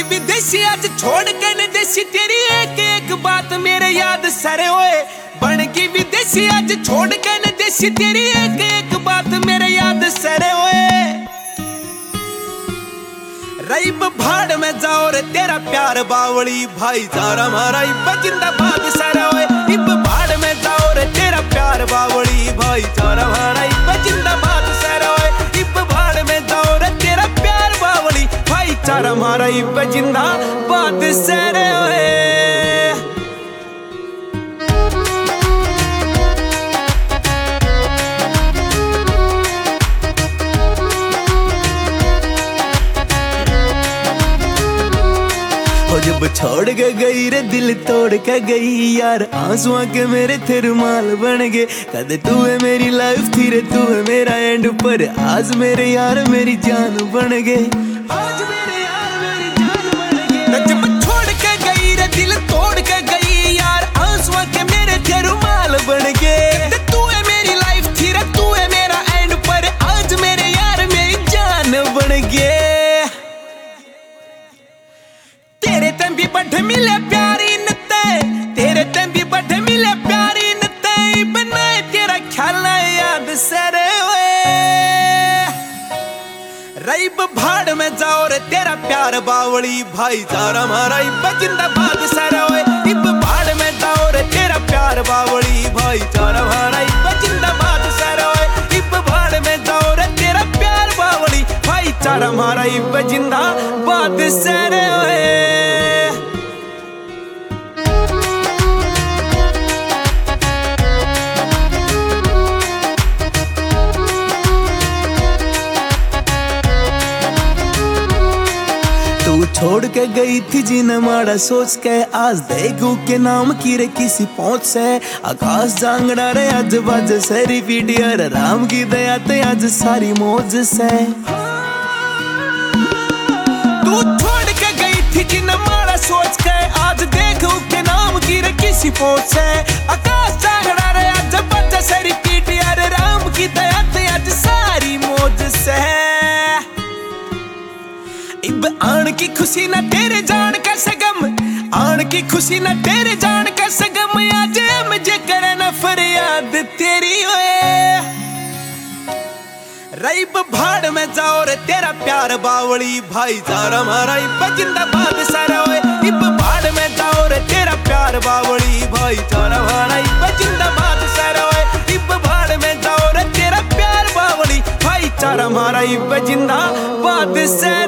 गई विदेशी आज छोड़ के न देसी, तेरी एक एक बात मेरे याद सरे होए। बन गई विदेशी आज छोड़ के न देसी, तेरी एक एक बात मेरे याद सरे होए। रईब भाड़ में जाओ रे तेरा प्यार बावली, भाईचारा हमारा इब जिंदाबाद सरे होए। इब भाड़ में जाओ रे तेरा प्यार बावली, भाईचारा हमारा इब जिंदाबाद सरे होए। इब भाड़ में जाओ रे तेरा प्यार बावली, भाईचारा हमारा इब जिंदाबाद सरे होए। जब छोड़ के गई रे दिल तोड़ के गई यार, आंसुओं के मेरे थे रुमाल बन गए। कद तू है मेरी लाइफ थी रे, तू है मेरा एंड, पर आज मेरे यार मेरी जान बन गए। आज मेरे यार मेरी जान बन गए। जब छोड़ के गई रे दिल तोड़ के गई यार, आंसुओं के मेरे थे रुमाल बन गए। तू है मेरी लाइफ थी रे, तू है मेरा एंड, पर आज मेरे यार मेरी जान बन गए। तेरे तम भी बढ़ मिले प्यारी नते, तेरे तम भी बढ़ मिले प्यारी नते, बनाए तेरा ख्याल याद सरे हुए। रईब भाड़ में जाओ रे तेरा प्यार बावली, भाईचारा हमारा इब जिंदाबाद सरे हुए। इब भाड़ में जाओ रे तेरा प्यार बावली, भाईचारा हमारा इब जिंदाबाद सरे हुए। इब भाड़ में जाओ रे तेरा प्यार बावली, भाईचारा हमारा इब जिंदाबाद सरे हुए। तू छोड़ के गई थी जिन्हें माड़ा सोच के, आज देखू के नाम की रे किसी पहुंच से। आकाश जांगड़ा रे आज बाज से रिपीट यार, राम की दया ते आज सारी मौज से। तू छोड़ के गई थी जिन्हें माड़ा सोच के, आज देखू के नाम की रे किसी पहुंच से। आकाश जांगड़ा रे आज बाज से रिपीट यार, राम की दया ते आज सारी मौज से। इब आन की खुशी ना तेरे जान का सगम, आन की खुशी ना तेरे जान का सगम, आज मुझे करे ना फरियाद तेरी होए। रईब भाड़ में जाओ रे तेरा प्यार बावली, भाईचारा हमारा इब जिंदाबाद सरे होए। इब भाड़ में जाओ रे तेरा प्यार बावली, भाईचारा हमारा इब जिंदाबाद सरे होए। इब भाड़ में जाओ रे तेरा प्यार बावली, भाईचारा हमारा इब जिंदाबाद सरे।